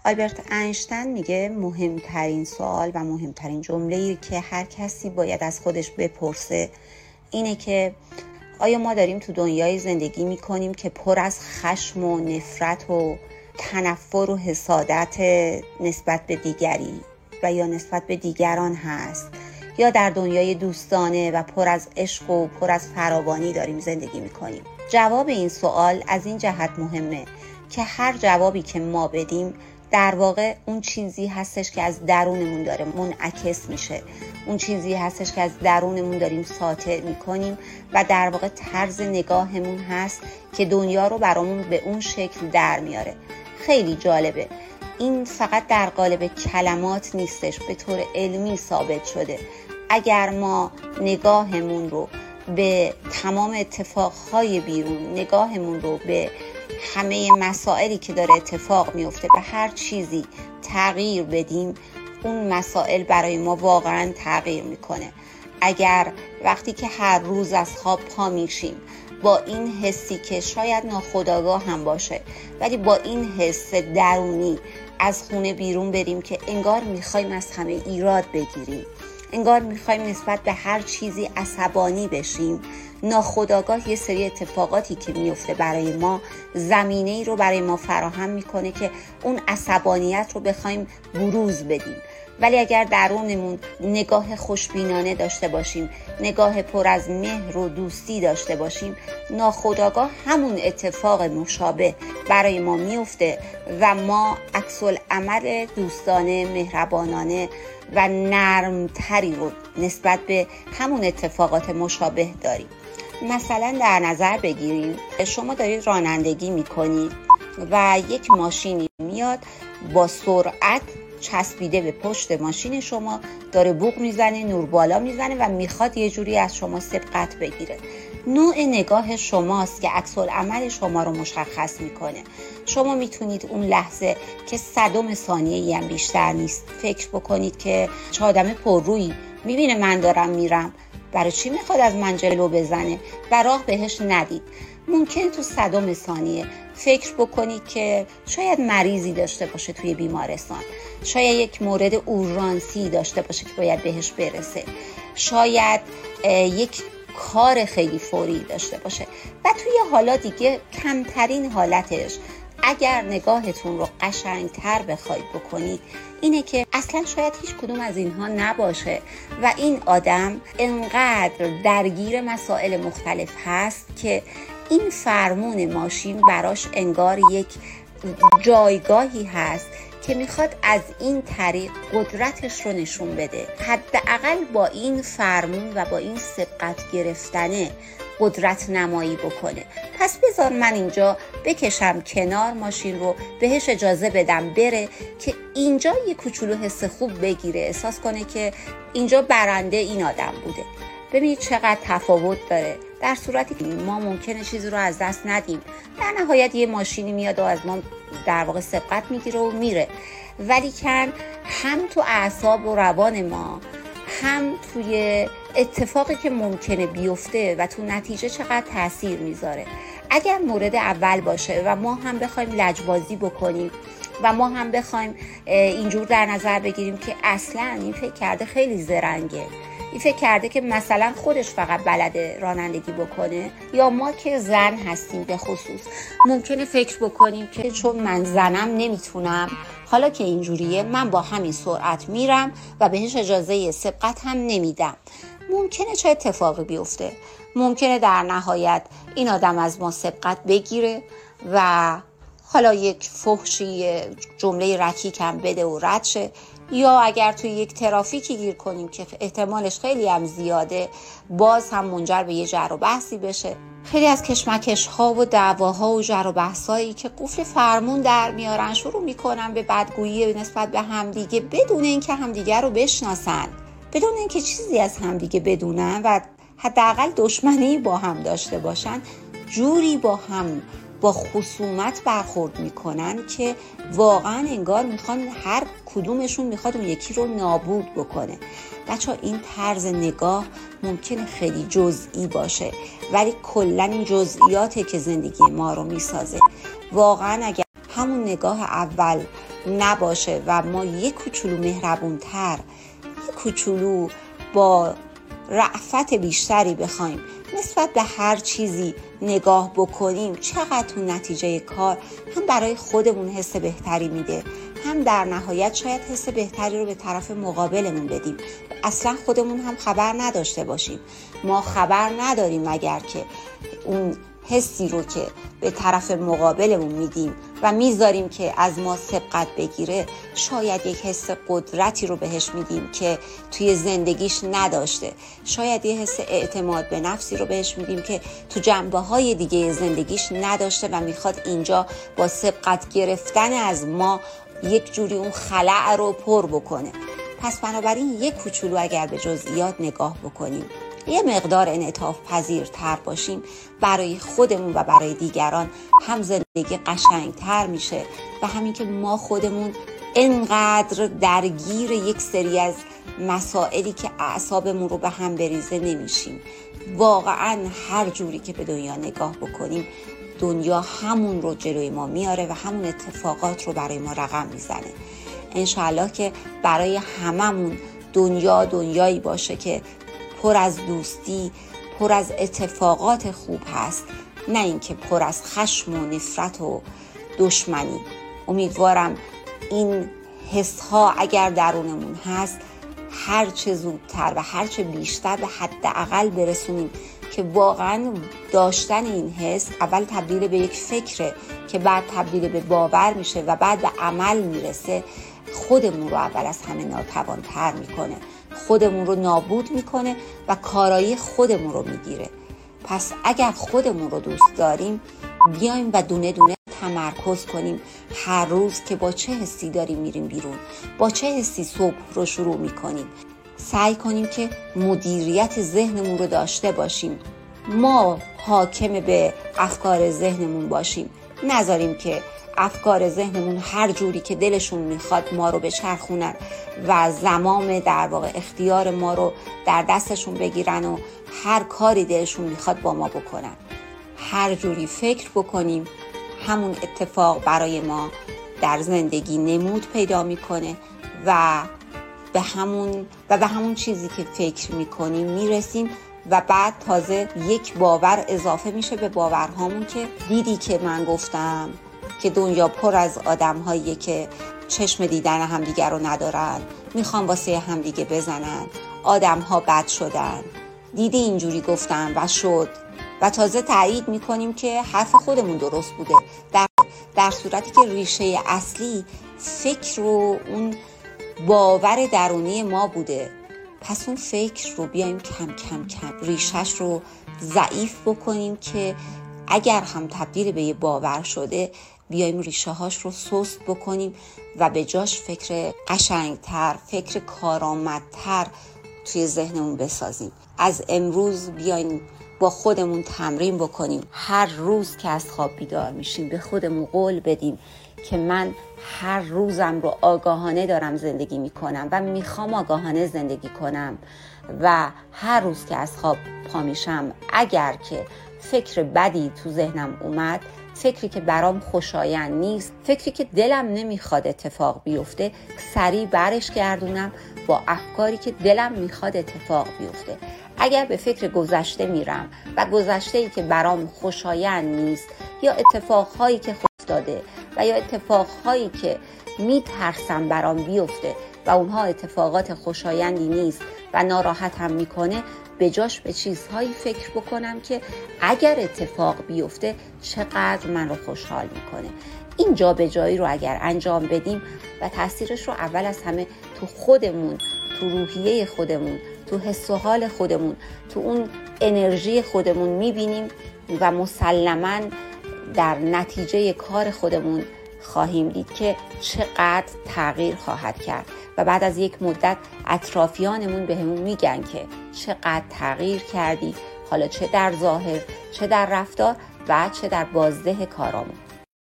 آلبرت اینشتین میگه مهمترین سوال و مهمترین جمله‌ای که هر کسی باید از خودش بپرسه اینه که آیا ما داریم تو دنیای زندگی میکنیم که پر از خشم و نفرت و تنفر و حسادت نسبت به دیگری و یا نسبت به دیگران هست، یا در دنیای دوستانه و پر از عشق و پر از فراوانی داریم زندگی میکنیم؟ جواب این سوال از این جهت مهمه که هر جوابی که ما بدیم در واقع اون چیزی هستش که از درونمون داره منعکس میشه، اون چیزی هستش که از درونمون داریم ساطع میکنیم و در واقع طرز نگاهمون هست که دنیا رو برامون به اون شکل در میاره. خیلی جالبه، این فقط در قالب کلمات نیستش، به طور علمی ثابت شده. اگر ما نگاهمون رو به تمام اتفاقهای بیرون، نگاهمون رو به همه مسائلی که داره اتفاق میفته، به هر چیزی تغییر بدیم، اون مسائل برای ما واقعا تغییر میکنه. اگر وقتی که هر روز از خواب پا میشیم با این حسی که شاید ناخودآگاه هم باشه، ولی با این حس درونی از خونه بیرون بریم که انگار میخوایم از همه ایراد بگیریم، انگار میخوایم نسبت به هر چیزی عصبانی بشیم، ناخودآگاه یه سری اتفاقاتی که میفته برای ما زمینه‌ای رو برای ما فراهم میکنه که اون عصبانیت رو بخوایم بروز بدیم. ولی اگر درونمون نگاه خوشبینانه داشته باشیم، نگاه پر از مهر و دوستی داشته باشیم، ناخودآگاه همون اتفاق مشابه برای ما میفته و ما عکس العمل دوستانه، مهربانانه و نرمتری رو نسبت به همون اتفاقات مشابه داریم. مثلا در نظر بگیریم شما دارید رانندگی میکنید و یک ماشینی میاد با سرعت چسبیده به پشت ماشین شما، داره بوق میزنه، نور بالا میزنه و میخواد یه جوری از شما سبقت بگیره. نوع نگاه شماست که عکس العمل شما رو مشخص میکنه. شما میتونید اون لحظه که صدم ثانیه‌ای هم بیشتر نیست فکر بکنید که چه آدم پررویی، میبینه من دارم میرم، برای چی میخواد از من جلو بزنه و راه بهش ندید. ممکنه تو صدم ثانیه فکر بکنید که شاید مریضی داشته باشه توی بیمارستان، شاید یک مورد اورژانسی داشته باشه که باید بهش برسه، شاید یک کار خیلی فوری داشته باشه. و توی حالا دیگه کمترین حالتش اگر نگاهتون رو قشنگتر بخواید بکنید اینه که اصلا شاید هیچ کدوم از اینها نباشه و این آدم انقدر درگیر مسائل مختلف هست که این فرمون ماشین براش انگار یک جایگاهی هست که میخواد از این طریق قدرتش رو نشون بده. حداقل با این فرمون و با این سبقت گرفتنه قدرت نمایی بکنه. پس بذار من اینجا بکشم کنار ماشین رو، بهش اجازه بدم بره که اینجا یه کوچولو حس خوب بگیره، احساس کنه که اینجا برنده این آدم بوده. ببینید چقدر تفاوت داره. در صورتی که ما ممکنه چیزی رو از دست ندیم، در نهایت یه ماشینی میاد و از ما در واقع سبقت میگیره و میره، ولی کن هم تو اعصاب و روان ما، هم توی اتفاقی که ممکنه بیفته و تو نتیجه چقدر تاثیر میذاره. اگر مورد اول باشه و ما هم بخوایم لجبازی بکنیم و ما هم بخوایم اینجور در نظر بگیریم که اصلا این فکر کرده خیلی زرنگه، این فکر کرده که مثلا خودش فقط بلده رانندگی بکنه، یا ما که زن هستیم به خصوص ممکنه فکر بکنیم که چون من زنم نمیتونم، حالا که اینجوریه من با همین سرعت میرم و بهش اجازه سبقت هم نمیدم. ممکنه چه اتفاقی بیفته؟ ممکنه در نهایت این آدم از ما سبقت بگیره و حالا یک فحشی جمله رکیک هم بده و رد شه، یا اگر توی یک ترافیکی گیر کنیم که احتمالش خیلی هم زیاده باز هم منجر به یه جر و بحثی بشه. خیلی از کشمکش ها و دعواها و جر و بحثایی که قفل فرمون در میارن شروع میکنن به بدگویی نسبت به همدیگه بدون اینکه همدیگه رو بشناسن، بدون اینکه چیزی از همدیگه بدونن و حداقل دشمنی با هم داشته باشن، جوری با هم با خصومت برخورد میکنن که واقعا انگار میخوان هر کدومشون میخواد اون یکی رو نابود بکنه. بچه ها این طرز نگاه ممکنه خیلی جزئی باشه ولی کلا این جزئیاته که زندگی ما رو میسازه. واقعا اگر همون نگاه اول نباشه و ما یک کوچولو مهربونتر، یک کوچولو با رأفت بیشتری بخوایم نسبت به هر چیزی نگاه بکنیم، چقدر تو نتیجه کار هم برای خودمون حس بهتری میده، هم در نهایت شاید حس بهتری رو به طرف مقابلمون بدیم. اصلا خودمون هم خبر نداشته باشیم. ما خبر نداریم مگر که اون حسی رو که به طرف مقابلمون میدیم و میذاریم که از ما سبقت بگیره، شاید یک حس قدرتی رو بهش میدیم که توی زندگیش نداشته. شاید یه حس اعتماد به نفسی رو بهش میدیم که تو جنبه‌های دیگه زندگیش نداشته و میخواد اینجا با سبقت گرفتن از ما یک جوری اون خلأ رو پر بکنه. پس بنابراین یک کوچولو اگر به جزئیات نگاه بکنیم، یه مقدار انعطاف پذیرتر باشیم، برای خودمون و برای دیگران هم زندگی قشنگتر میشه و همین که ما خودمون انقدر درگیر یک سری از مسائلی که اعصابمون رو به هم بریزه نمیشیم. واقعا هر جوری که به دنیا نگاه بکنیم، دنیا همون رو جلوی ما میاره و همون اتفاقات رو برای ما رقم میزنه. انشاءالله که برای هممون دنیایی باشه که پر از دوستی، پر از اتفاقات خوب هست، نه اینکه پر از خشم و نفرت و دشمنی. امیدوارم این حس‌ها اگر درونمون هست هر چه زودتر و هر چه بیشتر به حداقل برسونیم که واقعا داشتن این حس اول تبدیل به یک فکره که بعد تبدیل به باور میشه و بعد به عمل میرسه. خودمون رو اول از همه ناتوان‌تر میکنه، خودمون رو نابود میکنه و کارایی خودمون رو میگیره. پس اگر خودمون رو دوست داریم، بیایم و دونه دونه تمرکز کنیم هر روز که با چه حسی داریم میریم بیرون، با چه حسی صبح رو شروع میکنیم. سعی کنیم که مدیریت ذهنمون رو داشته باشیم، ما حاکم به افکار ذهنمون باشیم، نذاریم که افکار ذهنمون هر جوری که دلشون میخواد ما رو بچرخونن و زمام در واقع اختیار ما رو در دستشون بگیرن و هر کاری دلشون میخواد با ما بکنن. هر جوری فکر بکنیم همون اتفاق برای ما در زندگی نمود پیدا میکنه و به همون چیزی که فکر میکنیم میرسیم و بعد تازه یک باور اضافه میشه به باورهامون که دیدی که من گفتم که دنیا پر از آدم‌هایی که چشم دیدن همدیگر رو ندارن، میخوان واسه همدیگه بزنن، آدم‌ها بد شدن، دیدی اینجوری گفتم و شد، و تازه تایید میکنیم که حرف خودمون درست بوده، در صورتی که ریشه اصلی فکر و اون باور درونی ما بوده. پس اون فکر رو بیایم کم کم ریشش رو ضعیف بکنیم که اگر هم تبدیل به یه باور شده، بیایم ریشه هاش رو سست بکنیم و به جاش فکر قشنگتر، فکر کارآمدتر توی ذهنمون بسازیم. از امروز بیایم با خودمون تمرین بکنیم. هر روز که از خواب بیدار میشیم به خودمون قول بدیم که من هر روزم رو آگاهانه دارم زندگی میکنم و میخوام آگاهانه زندگی کنم و هر روز که از خواب پا میشم اگر که فکر بدی تو ذهنم اومد، فکری که برام خوشایند نیست، فکری که دلم نمیخواد اتفاق بیفته، سریع برش گردونم با افکاری که دلم میخواد اتفاق بیفته. اگر به فکر گذشته میرم و گذشته‌ای که برام خوشایند نیست یا اتفاقهایی که افتاده و یا اتفاقهایی که میترسم برام بیفته و اونها اتفاقات خوشایندی نیست و ناراحتم میکنه، به جاش به چیزهایی فکر بکنم که اگر اتفاق بیفته چقدر من رو خوشحال میکنه. این جابجایی رو اگر انجام بدیم و تاثیرش رو اول از همه تو خودمون، تو روحیه خودمون، تو حس و حال خودمون، تو اون انرژی خودمون میبینیم و مسلماً در نتیجه کار خودمون خواهیم دید که چقدر تغییر خواهد کرد و بعد از یک مدت اطرافیانمون بهمون میگن که چقدر تغییر کردی، حالا چه در ظاهر، چه در رفتار و چه در بازده کارامون.